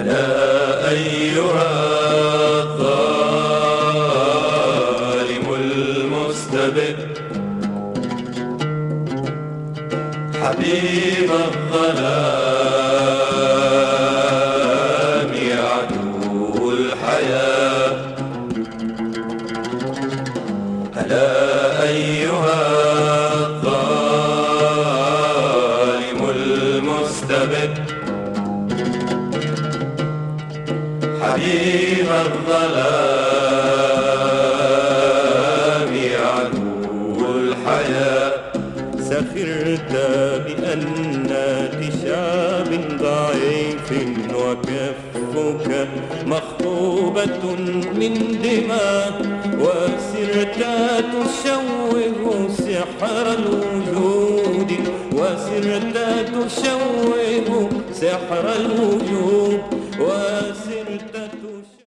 ألا أيها الظالم المستبد حبيب الظلام عدو الحياة. ألا أيها الظالم المستبد حبيب الظلام عدو الحياة. سخرت بأنات شعب ضعيف وكفك مخطوبة من دماء، وسرت تشوه سحر الوجود، وسرت تشوه سحر الوجود، وسرت